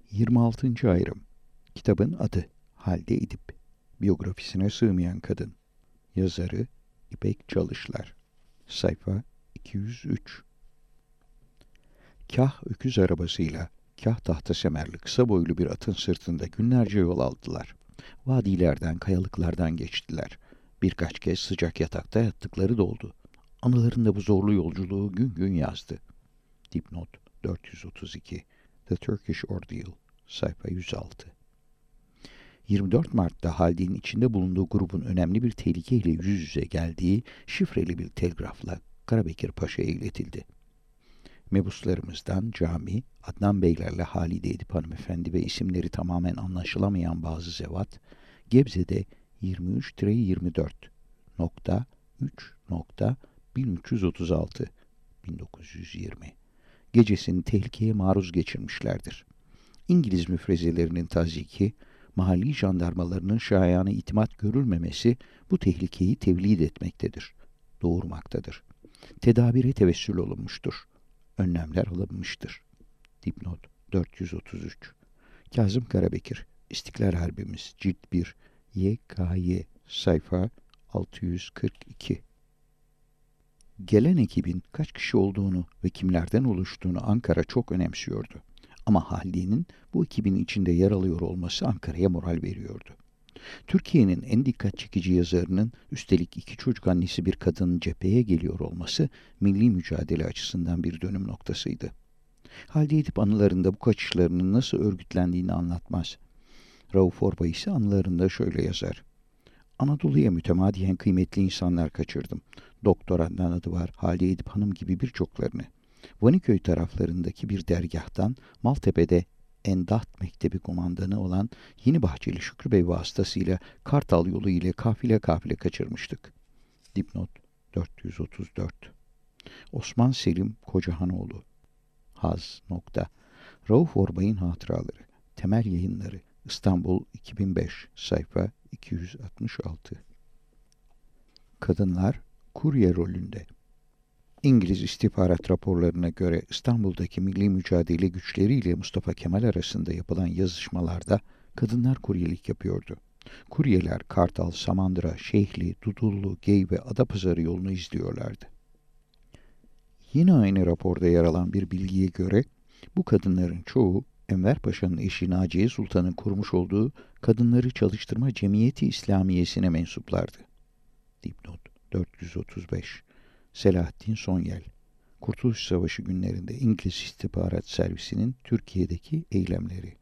26. ayrım. Kitabın adı Halide Edip. Biyografisine sığmayan kadın. Yazarı İpek Çalışlar. Sayfa 203. Kah öküz arabasıyla, kah tahta semerli kısa boylu bir atın sırtında günlerce yol aldılar. Vadilerden, kayalıklardan geçtiler. Birkaç kez sıcak yatakta yattıkları da oldu. Anılarında bu zorlu yolculuğu gün gün yazdı. Dipnot 432. The Turkish Ordeal. Sayfa 106. 24 Mart'ta Halide'nin içinde bulunduğu grubun önemli bir tehlikeyle yüz yüze geldiği şifreli bir telgrafla Karabekir Paşa'ya iletildi. Mebuslarımızdan Cami, Adnan Beylerle Halide Edip hanımefendi ve isimleri tamamen anlaşılamayan bazı zevat, Gebze'de 23-24.3.1336 1920 gecesini tehlikeye maruz geçirmişlerdir. İngiliz müfrezelerinin taziki, mahalli jandarmalarının şayana itimat görülmemesi bu tehlikeyi tevlid etmektedir, doğurmaktadır. Tedabire tevessül olunmuştur. Önlemler alınmıştır. Dipnot 433. Kazım Karabekir, İstiklal Harbimiz, Cilt 1, YKY, sayfa 642. Gelen ekibin kaç kişi olduğunu ve kimlerden oluştuğunu Ankara çok önemsiyordu. Ama Halide'nin bu ekibin içinde yer alıyor olması Ankara'ya moral veriyordu. Türkiye'nin en dikkat çekici yazarının, üstelik 2 çocuk annesi bir kadının cepheye geliyor olması milli mücadele açısından bir dönüm noktasıydı. Halide Edip anılarında bu kaçışlarının nasıl örgütlendiğini anlatmaz. Rauf Orbay ise anılarında şöyle yazar. Anadolu'ya mütemadiyen kıymetli insanlar kaçırdım. Doktor Adnan adı var, Halide Edip Hanım gibi birçoklarını. Vaniköy taraflarındaki bir dergâhtan Maltepe'de Endaht Mektebi kumandanı olan Yeni Bahçeli Şükrü Bey vasıtasıyla Kartal yolu ile kafile kafile kaçırmıştık. Dipnot 434. Osman Selim Kocahanoğlu. Haz. Rauf Orbay'ın hatıraları. Temel Yayınları. İstanbul 2005. Sayfa 266. Kadınlar kurye rolünde. İngiliz istihbarat raporlarına göre İstanbul'daki milli mücadele güçleriyle Mustafa Kemal arasında yapılan yazışmalarda kadınlar kuryelik yapıyordu. Kuryeler Kartal, Samandıra, Şeyhli, Dudullu, Gey ve Adapazarı yolunu izliyorlardı. Yine aynı raporda yer alan bir bilgiye göre bu kadınların çoğu Enver Paşa'nın eşi Naciye Sultan'ın kurmuş olduğu Kadınları Çalıştırma Cemiyeti İslamiyesi'ne mensuplardı. Dipnot 435. Selahattin Sonyel, Kurtuluş Savaşı günlerinde İngiliz İstihbarat Servisi'nin Türkiye'deki eylemleri.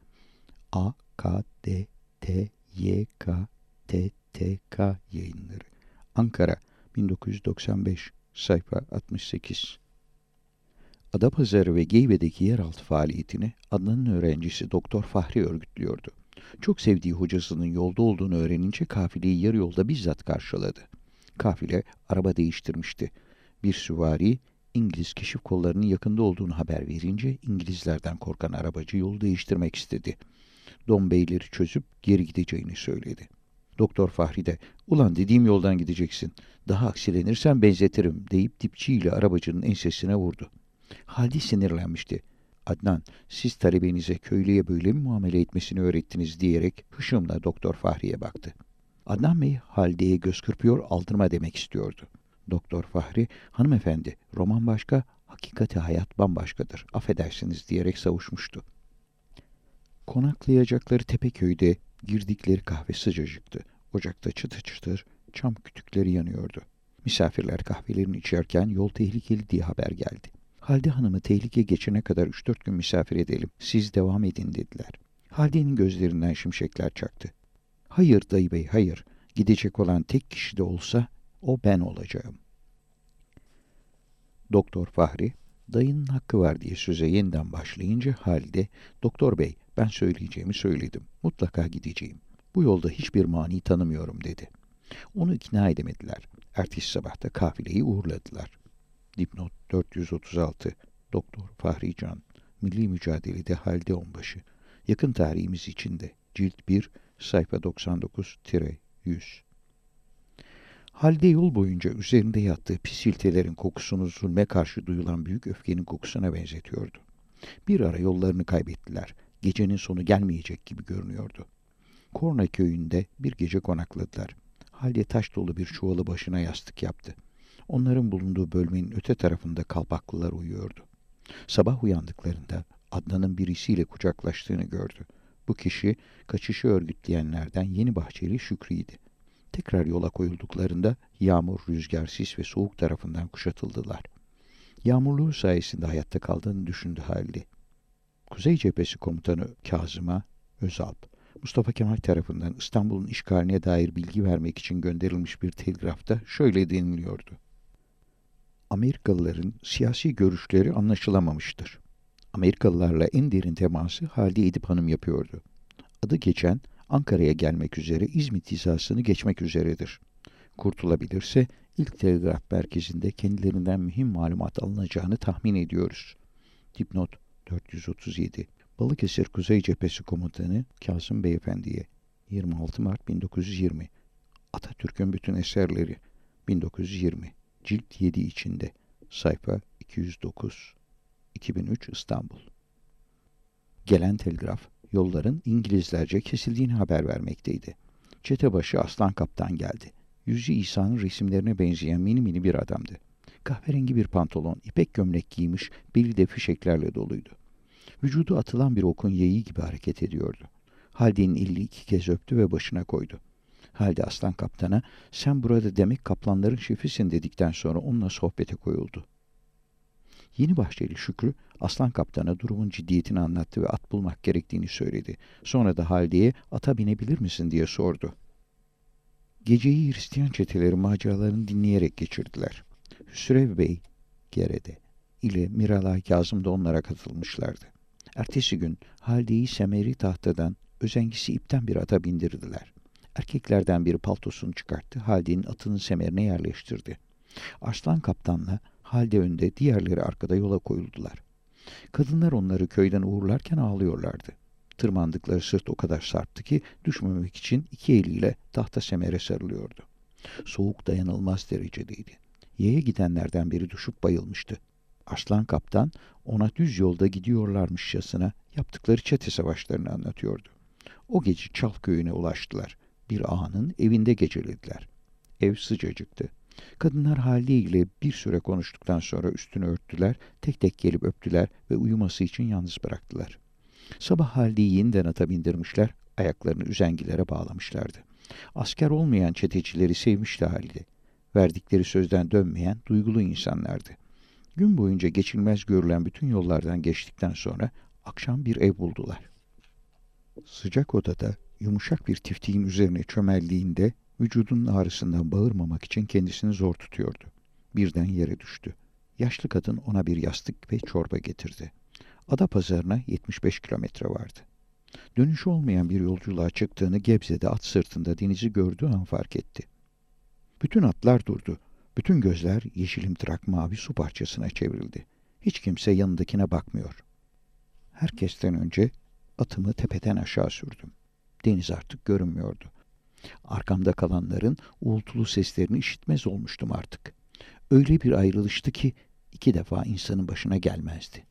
AKDTYKTTK Yayınları. Ankara 1995. Sayfa 68. Adapazarı ve Geyve'deki yeraltı faaliyetini Adnan'ın öğrencisi Doktor Fahri örgütlüyordu. Çok sevdiği hocasının yolda olduğunu öğrenince kafileyi yarı yolda bizzat karşıladı. Kafile araba değiştirmişti. Bir süvari İngiliz keşif kollarının yakında olduğunu haber verince İngilizlerden korkan arabacı yolu değiştirmek istedi. Dombeyleri çözüp geri gideceğini söyledi. Doktor Fahri de "Ulan dediğim yoldan gideceksin. Daha aksilenirsen benzetirim" deyip dipçiyle arabacının ensesine vurdu. Halide sinirlenmişti. "Adnan, siz talebenize köylüye böyle mi muamele etmesini öğrettiniz?" diyerek hışımla Doktor Fahri'ye baktı. Adnan Bey Halide'ye göz kırpıyor, aldırma demek istiyordu. Doktor Fahri, "Hanımefendi, roman başka, hakikati hayat bambaşkadır. Affedersiniz" diyerek savuşmuştu. Konaklayacakları Tepeköy'de girdikleri kahve sıcacıktı. Ocakta çıtır çıtır çam kütükleri yanıyordu. Misafirler kahvelerini içerken yol tehlikeli diye haber geldi. Halide Hanım'ı tehlike geçene kadar 3-4 gün misafir edelim, siz devam edin dediler. Halide'nin gözlerinden şimşekler çaktı. "Hayır dayı bey, hayır. Gidecek olan tek kişi de olsa o ben olacağım." Doktor Fahri, "Dayının hakkı var" diye söze yeniden başlayınca Halide, "Doktor bey, ben söyleyeceğimi söyledim. Mutlaka gideceğim. Bu yolda hiçbir mani tanımıyorum" dedi. Onu ikna edemediler. Ertesi sabah da kafileyi uğurladılar. Dipnot 436. Doktor Fahri Can, Milli Mücadelede Halide Onbaşı. Yakın tarihimiz içinde. Cilt 1, sayfa 99-100. Halide yol boyunca üzerinde yattığı pis iltelerin kokusunu zulme karşı duyulan büyük öfkenin kokusuna benzetiyordu. Bir ara yollarını kaybettiler. Gecenin sonu gelmeyecek gibi görünüyordu. Korna köyünde bir gece konakladılar. Halde taş dolu bir çuvalı başına yastık yaptı. Onların bulunduğu bölmenin öte tarafında kalpaklılar uyuyordu. Sabah uyandıklarında Adnan'ın birisiyle kucaklaştığını gördü. Bu kişi kaçışı örgütleyenlerden Yeni Bahçeli Şükrü'ydi. Tekrar yola koyulduklarında yağmur, rüzgar, sis ve soğuk tarafından kuşatıldılar. Yağmurluğu sayesinde hayatta kaldığını düşündü Halide. Kuzey Cephesi Komutanı Kazım'a Özalp, Mustafa Kemal tarafından İstanbul'un işgaline dair bilgi vermek için gönderilmiş bir telgrafta şöyle deniliyordu. Amerikalıların siyasi görüşleri anlaşılamamıştır. Amerikalılarla en derin teması Halide Edip Hanım yapıyordu. Adı geçen Ankara'ya gelmek üzere İzmit hizasını geçmek üzeredir. Kurtulabilirse ilk telgraf merkezinde kendilerinden mühim malumat alınacağını tahmin ediyoruz. Dipnot 437 Balıkesir Kuzey Cephesi Komutanı Kazım Beyefendi'ye 26 Mart 1920 Atatürk'ün bütün eserleri 1920 Cilt 7 içinde sayfa 209 2003 İstanbul. Gelen telgraf yolların İngilizlerce kesildiğini haber vermekteydi. Çetebaşı Aslan Kaptan geldi. Yüzü İsa'nın resimlerine benzeyen mini mini bir adamdı. Kahverengi bir pantolon, ipek gömlek giymiş, beli de fişeklerle doluydu. Vücudu atılan bir okun yeği gibi hareket ediyordu. Halde'nin elini 2 kez öptü ve başına koydu. Halde Aslan Kaptan'a sen burada demek kaplanların şefisin dedikten sonra onunla sohbete koyuldu. Yeni Bahçeli Şükrü Aslan Kaptan'a durumun ciddiyetini anlattı ve at bulmak gerektiğini söyledi. Sonra da Halde'ye ata binebilir misin diye sordu. Geceyi Hristiyan çeteleri maceralarını dinleyerek geçirdiler. Hüsrev Bey, Gerede ile Miralay Kazım da onlara katılmışlardı. Ertesi gün Halde'yi semeri tahtadan, özengisi ipten bir ata bindirdiler. Erkeklerden biri paltosunu çıkarttı, Halde'nin atının semerine yerleştirdi. Arslan Kaptan'la Halde önde, diğerleri arkada yola koyuldular. Kadınlar onları köyden uğurlarken ağlıyorlardı. Tırmandıkları sırt o kadar sarptı ki düşmemek için 2 eliyle tahta semere sarılıyordu. Soğuk dayanılmaz derecedeydi. Yaya gidenlerden biri düşüp bayılmıştı. Arslan Kaptan ona düz yolda gidiyorlarmışçasına yaptıkları çete savaşlarını anlatıyordu. O gece Çal köyüne ulaştılar. Bir ağanın evinde gecelediler. Ev sıcacıktı. Kadınlar Halide ile bir süre konuştuktan sonra üstünü örttüler, tek tek gelip öptüler ve uyuması için yalnız bıraktılar. Sabah Halide'yi yeniden ata bindirmişler, ayaklarını üzengilere bağlamışlardı. Asker olmayan çetecileri sevmişti Halide. Verdikleri sözden dönmeyen duygulu insanlardı. Gün boyunca geçilmez görülen bütün yollardan geçtikten sonra akşam bir ev buldular. Sıcak odada yumuşak bir tiftiğin üzerine çömeldiğinde vücudunun ağrısından bağırmamak için kendisini zor tutuyordu. Birden yere düştü. Yaşlı kadın ona bir yastık ve çorba getirdi. Adapazarı'na 75 kilometre vardı. Dönüşü olmayan bir yolculuğa çıktığını Gebze'de at sırtında denizi gördüğü an fark etti. Bütün atlar durdu. Bütün gözler yeşilimtırak mavi su parçasına çevrildi. Hiç kimse yanındakine bakmıyor. Herkesten önce atımı tepeden aşağı sürdüm. Deniz artık görünmüyordu. Arkamda kalanların uğultulu seslerini işitmez olmuştum artık. Öyle bir ayrılıştı ki 2 defa insanın başına gelmezdi.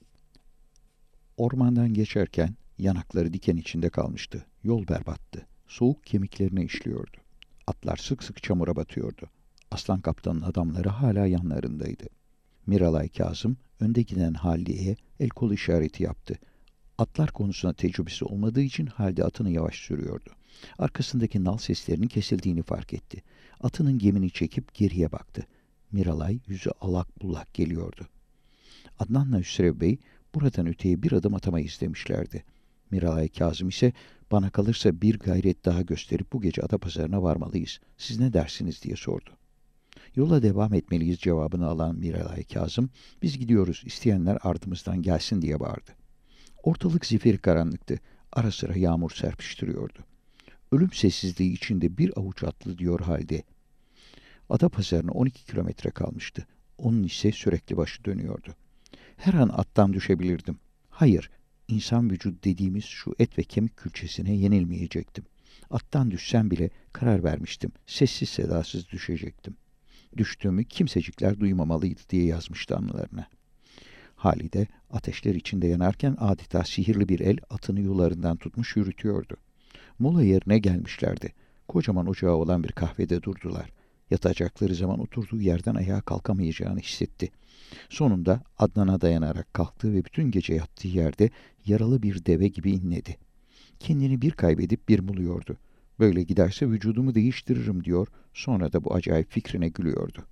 Ormandan geçerken yanakları diken içinde kalmıştı. Yol berbattı. Soğuk kemiklerine işliyordu. Atlar sık sık çamura batıyordu. Aslan Kaptan'ın adamları hala yanlarındaydı. Miralay Kazım önde giden Halide'ye el kol işareti yaptı. Atlar konusunda tecrübesi olmadığı için Halide atını yavaş sürüyordu. Arkasındaki nal seslerinin kesildiğini fark etti. Atının gemini çekip geriye baktı. Miralay yüzü allak bullak geliyordu. Adnan'la Hüsrev Bey buradan öteye bir adım atamayız demişlerdi. Miralay Kazım ise bana kalırsa bir gayret daha gösterip bu gece Adapazarı'na varmalıyız. Siz ne dersiniz diye sordu. Yola devam etmeliyiz cevabını alan Miralay Kazım, biz gidiyoruz isteyenler ardımızdan gelsin diye bağırdı. Ortalık zifiri karanlıktı. Ara sıra yağmur serpiştiriyordu. Ölüm sessizliği içinde bir avuç atlı diyor halde. Adapazarı'na 12 kilometre kalmıştı. Onun ise sürekli başı dönüyordu. Her an attan düşebilirdim. Hayır, insan vücut dediğimiz şu et ve kemik külçesine yenilmeyecektim. Attan düşsem bile karar vermiştim. Sessiz sedasız düşecektim. Düştüğümü kimsecikler duymamalıydı diye yazmıştı anılarına. Halide ateşler içinde yanarken adeta sihirli bir el atını yularından tutmuş yürütüyordu. Mola yerine gelmişlerdi. Kocaman ocağı olan bir kahvede durdular. Yatacakları zaman oturduğu yerden ayağa kalkamayacağını hissetti. Sonunda Adnan'a dayanarak kalktı ve bütün gece yattığı yerde yaralı bir deve gibi inledi. Kendini bir kaybedip bir buluyordu. Böyle giderse vücudumu değiştiririm diyor, sonra da bu acayip fikrine gülüyordu.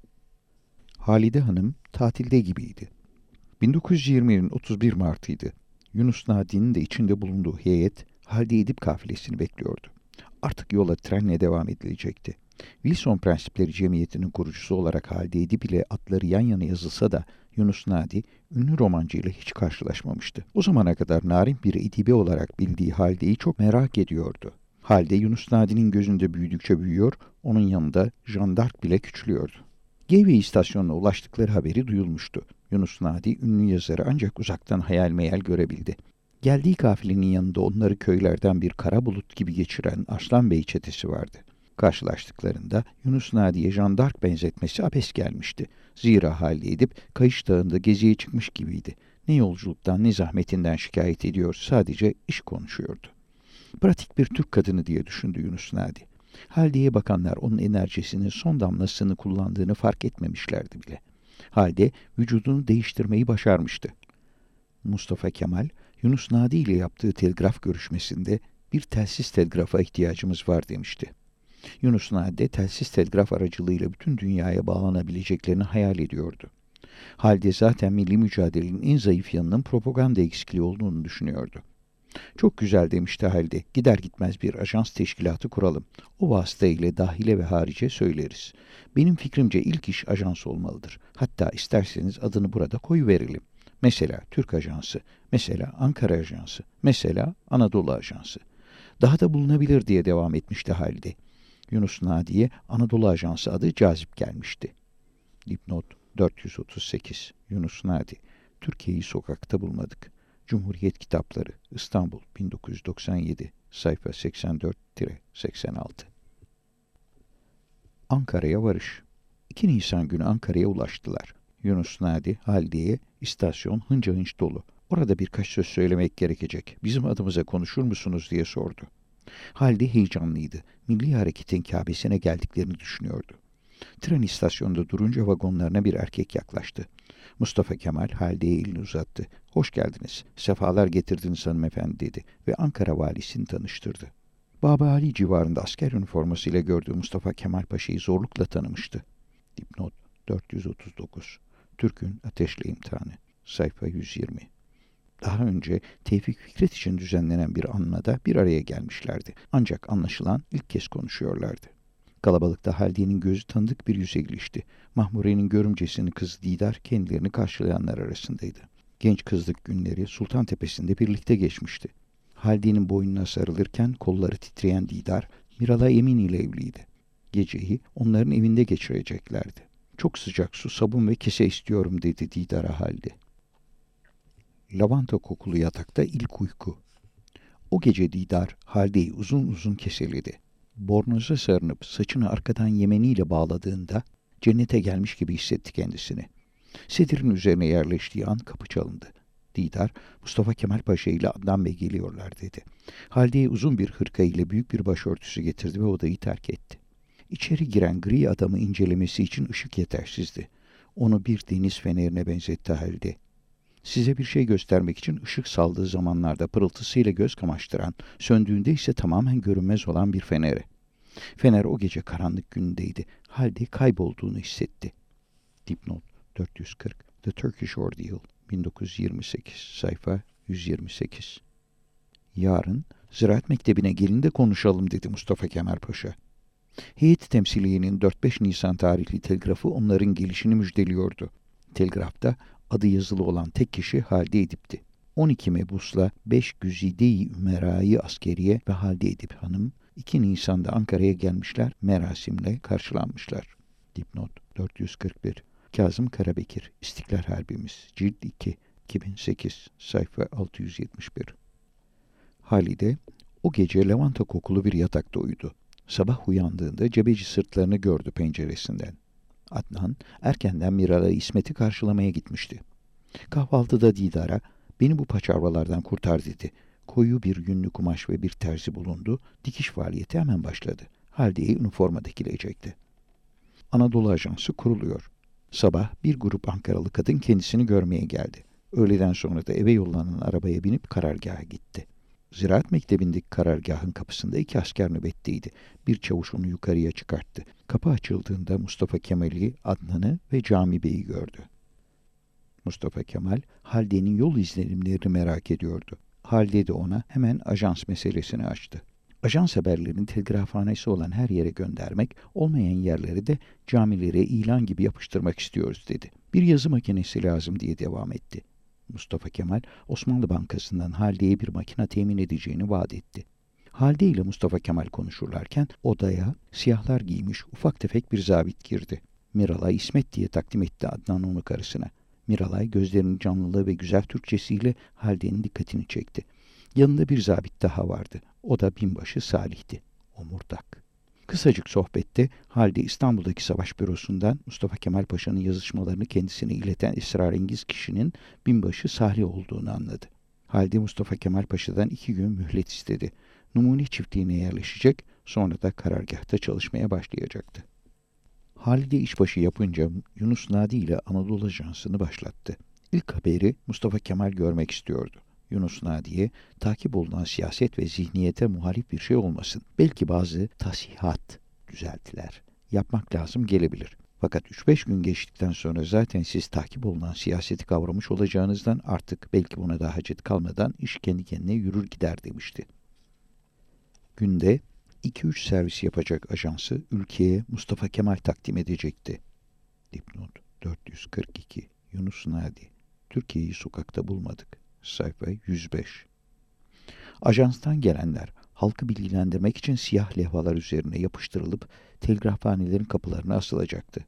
Halide Hanım tatilde gibiydi. 1920'nin 31 Mart'ıydı. Yunus Nadi'nin de içinde bulunduğu heyet Halide Edip kafilesini bekliyordu. Artık yola trenle devam edilecekti. Wilson Prensipleri Cemiyeti'nin kurucusu olarak Halide Edip ile adları yan yana yazılsa da Yunus Nadi, ünlü romancı ile hiç karşılaşmamıştı. O zamana kadar narin bir edibi olarak bildiği Halide'yi çok merak ediyordu. Halide, Yunus Nadi'nin gözünde büyüdükçe büyüyor, onun yanında Jeanne d'Arc bile küçülüyordu. Gateway istasyonuna ulaştıkları haberi duyulmuştu. Yunus Nadi, ünlü yazarı ancak uzaktan hayal meyal görebildi. Geldiği kafilenin yanında onları köylerden bir kara bulut gibi geçiren Arslan Bey çetesi vardı. Karşılaştıklarında Yunus Nadi'ye Jeanne d'Arc benzetmesi abes gelmişti. Zira Halide Edip Kayış Dağı'nda geziye çıkmış gibiydi. Ne yolculuktan ne zahmetinden şikayet ediyor, sadece iş konuşuyordu. Pratik bir Türk kadını diye düşündü Yunus Nadi. Halide'ye bakanlar onun enerjisinin son damlasını kullandığını fark etmemişlerdi bile. Halide vücudunu değiştirmeyi başarmıştı. Mustafa Kemal, Yunus Nadi ile yaptığı telgraf görüşmesinde bir telsiz telgrafa ihtiyacımız var demişti. Yunus Nadi telsiz telgraf aracılığıyla bütün dünyaya bağlanabileceklerini hayal ediyordu. Halide zaten milli mücadelenin en zayıf yanının propaganda eksikliği olduğunu düşünüyordu. Çok güzel demişti Halide. Gider gitmez bir ajans teşkilatı kuralım. O vasıtayla dahile ve harice söyleriz. Benim fikrimce ilk iş ajans olmalıdır. Hatta isterseniz adını burada koyuverelim. Mesela Türk Ajansı, mesela Ankara Ajansı, mesela Anadolu Ajansı. Daha da bulunabilir diye devam etmişti Halide. Yunus Nadi'ye Anadolu Ajansı adı cazip gelmişti. Dipnot 438 Yunus Nadi. Türkiye'yi sokakta bulmadık. Cumhuriyet Kitapları, İstanbul 1997, sayfa 84-86. Ankara'ya varış. 2 Nisan günü Ankara'ya ulaştılar. Yunus Nadi, Halide'ye istasyon hınca hınç dolu. Orada birkaç söz söylemek gerekecek. Bizim adımıza konuşur musunuz diye sordu. Halide heyecanlıydı. Milli Hareket'in Kâbesi'ne geldiklerini düşünüyordu. Tren istasyonunda durunca vagonlarına bir erkek yaklaştı. Mustafa Kemal Halide'ye elini uzattı. Hoş geldiniz, sefalar getirdiniz hanımefendi dedi ve Ankara valisini tanıştırdı. Baba Ali civarında asker üniformasıyla gördüğü Mustafa Kemal Paşa'yı zorlukla tanımıştı. Dipnot 439 Türk'ün Ateşle İmtihanı, sayfa 120. Daha önce Tevfik Fikret için düzenlenen bir anmada bir araya gelmişlerdi. Ancak anlaşılan ilk kez konuşuyorlardı. Kalabalıkta Halide'nin gözü tanıdık bir yüze ilişti. Mahmure'nin görümcesinin kızı Didar kendilerini karşılayanlar arasındaydı. Genç kızlık günleri Sultantepe'sinde birlikte geçmişti. Halide'nin boynuna sarılırken kolları titreyen Didar, Miralay Emin ile evliydi. Geceyi onların evinde geçireceklerdi. Çok sıcak su, sabun ve kese istiyorum dedi Didar'a Halide. Lavanta kokulu yatakta ilk uyku. O gece Didar Halide'yi uzun uzun keseledi. Bornoza sarınıp saçını arkadan yemeniyle bağladığında cennete gelmiş gibi hissetti kendisini. Sedirin üzerine yerleştiği an kapı çalındı. Didar, Mustafa Kemal Paşa ile Adnan Bey geliyorlar dedi. Halide'ye uzun bir hırka ile büyük bir başörtüsü getirdi ve odayı terk etti. İçeri giren gri adamı incelemesi için ışık yetersizdi. Onu bir deniz fenerine benzetti Halide. Size bir şey göstermek için ışık saldığı zamanlarda pırıltısıyla göz kamaştıran, söndüğünde ise tamamen görünmez olan bir feneri. Fener o gece karanlık günündeydi. Halide kaybolduğunu hissetti. Dipnot 440 The Turkish Ordeal 1928 sayfa 128. Yarın Ziraat Mektebi'ne gelin de konuşalım dedi Mustafa Kemal Paşa. Heyet temsiliyenin 4-5 Nisan tarihli telgrafı onların gelişini müjdeliyordu. Telgrafta adı yazılı olan tek kişi Halide Edip'ti. 12 mebusla 5 Güzide-i Ümera'yı askeriye ve Halide Edip Hanım 2 Nisan'da Ankara'ya gelmişler, merasimle karşılanmışlar. Dipnot 441 Kazım Karabekir, İstiklal Harbimiz, Cilt 2, 2008, sayfa 671. Halide o gece lavanta kokulu bir yatakta uyudu. Sabah uyandığında cebeci sırtlarını gördü penceresinden. Adnan erkenden Miralay'ı İsmet'i karşılamaya gitmişti. Kahvaltıda Didar'a beni bu paçavralardan kurtar dedi. Koyu bir yünlü kumaş ve bir terzi bulundu. Dikiş faaliyeti hemen başladı. Halide'yi üniforma dikilecekti. Anadolu Ajansı kuruluyor. Sabah bir grup Ankaralı kadın kendisini görmeye geldi. Öğleden sonra da eve yollanan arabaya binip karargaha gitti. Ziraat Mektebi'ndeki karargahın kapısında 2 asker nöbetteydi. Bir çavuş onu yukarıya çıkarttı. Kapı açıldığında Mustafa Kemal'i, Adnan'ı ve Cami Bey'i gördü. Mustafa Kemal, Halide'nin yol izlenimlerini merak ediyordu. Halide de ona hemen ajans meselesini açtı. Ajans haberlerini telgrafhanesi olan her yere göndermek, olmayan yerlere de camilere ilan gibi yapıştırmak istiyoruz dedi. Bir yazı makinesi lazım diye devam etti. Mustafa Kemal, Osmanlı Bankası'ndan Halide'ye bir makine temin edeceğini vaat etti. Halide ile Mustafa Kemal konuşurlarken odaya siyahlar giymiş ufak tefek bir zabit girdi. Miralay İsmet diye takdim etti Adnan onu karısına. Miralay gözlerinin canlılığı ve güzel Türkçesiyle Halide'nin dikkatini çekti. Yanında bir zabit daha vardı. O da binbaşı Salih'ti. Omurdak. Kısacık sohbette Halide İstanbul'daki savaş bürosundan Mustafa Kemal Paşa'nın yazışmalarını kendisine ileten esrarengiz kişinin binbaşı Salih olduğunu anladı. Halide Mustafa Kemal Paşa'dan 2 gün mühlet istedi. Numune çiftliğine yerleşecek, sonra da karargahta çalışmaya başlayacaktı. Halide işbaşı yapınca Yunus Nadi ile Anadolu Ajansı'nı başlattı. İlk haberi Mustafa Kemal görmek istiyordu. Yunus Nadi'ye takip olunan siyaset ve zihniyete muhalif bir şey olmasın. Belki bazı tasihat düzeltiler. Yapmak lazım gelebilir. Fakat 3-5 gün geçtikten sonra zaten siz takip olunan siyaseti kavramış olacağınızdan artık belki buna da hacet kalmadan iş kendi kendine yürür gider demişti. Günde 2-3 servis yapacak ajansı ülkeye Mustafa Kemal takdim edecekti. Dipnot 442 Yunus Nadi. Türkiye'yi sokakta bulmadık. Sayfa 105. Ajanstan gelenler halkı bilgilendirmek için siyah levhalar üzerine yapıştırılıp telgrafhanelerin kapılarına asılacaktı.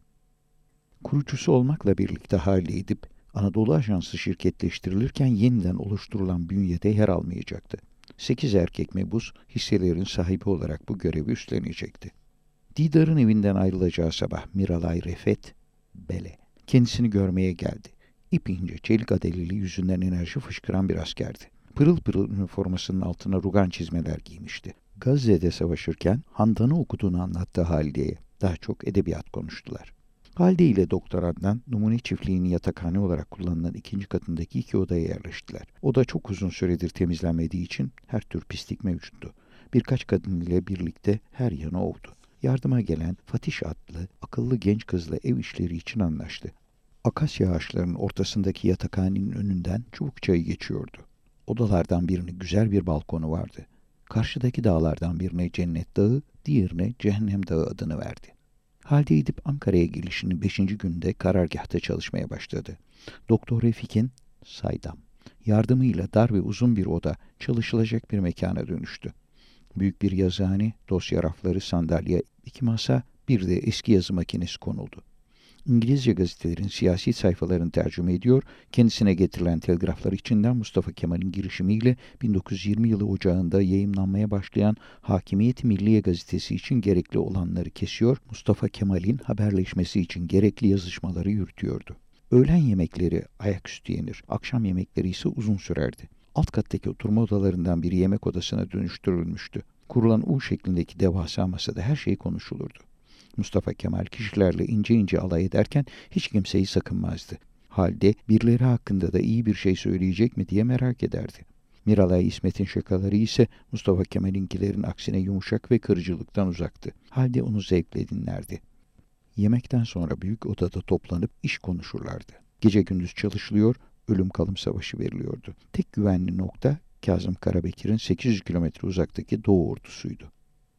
Kurucusu olmakla birlikte hale edip Anadolu Ajansı şirketleştirilirken yeniden oluşturulan bünyede yer almayacaktı. 8 erkek mebus hisselerin sahibi olarak bu görevi üstlenecekti. Didar'ın evinden ayrılacağı sabah Miralay Refet Bele kendisini görmeye geldi. İpince çelik adeleli yüzünden enerji fışkıran bir askerdi. Pırıl pırıl üniformasının altına rugan çizmeler giymişti. Gazze'de savaşırken Handan'ı okuduğunu anlattı Halide'ye. Daha çok edebiyat konuştular. Halide ile Doktor Adnan, Numune çiftliğinin yatakhane olarak kullanılan 2. katındaki 2 odaya yerleştiler. Oda çok uzun süredir temizlenmediği için her tür pislik mevcuttu. Birkaç kadın ile birlikte her yanı ovdu. Yardıma gelen Fatiş adlı akıllı genç kızla ev işleri için anlaştı. Akasya ağaçlarının ortasındaki yatakhanenin önünden çubuk çayı geçiyordu. Odalardan birinin güzel bir balkonu vardı. Karşıdaki dağlardan birine Cennet Dağı, diğerine Cehennem Dağı adını verdi. Halide edip Ankara'ya gelişinin 5. günde karargahta çalışmaya başladı. Doktor Refik'in saydam yardımıyla dar ve uzun bir oda çalışılacak bir mekana dönüştü. Büyük bir yazıhane, dosya rafları, sandalye, 2 masa, bir de eski yazı makinesi konuldu. İngilizce gazetelerin siyasi sayfalarını tercüme ediyor, kendisine getirilen telgraflar içinden Mustafa Kemal'in girişimiyle 1920 yılı ocağında yayımlanmaya başlayan Hakimiyet Milliye gazetesi için gerekli olanları kesiyor, Mustafa Kemal'in haberleşmesi için gerekli yazışmaları yürütüyordu. Öğlen yemekleri ayaküstü yenir, akşam yemekleri ise uzun sürerdi. Alt kattaki oturma odalarından biri yemek odasına dönüştürülmüştü. Kurulan U şeklindeki devasa masada her şey konuşulurdu. Mustafa Kemal kişilerle ince ince alay ederken hiç kimseyi sakınmazdı. Halde birileri hakkında da iyi bir şey söyleyecek mi diye merak ederdi. Miralay İsmet'in şakaları ise Mustafa Kemal'inkilerin aksine yumuşak ve kırıcılıktan uzaktı. Halde onu zevkle dinlerdi. Yemekten sonra büyük odada toplanıp iş konuşurlardı. Gece gündüz çalışılıyor, ölüm kalım savaşı veriliyordu. Tek güvenli nokta Kazım Karabekir'in 800 kilometre uzaktaki Doğu ordusuydu.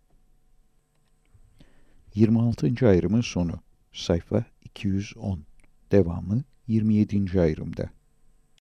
26. ayrımın sonu. Sayfa 210. Devamı 27. ayrımda.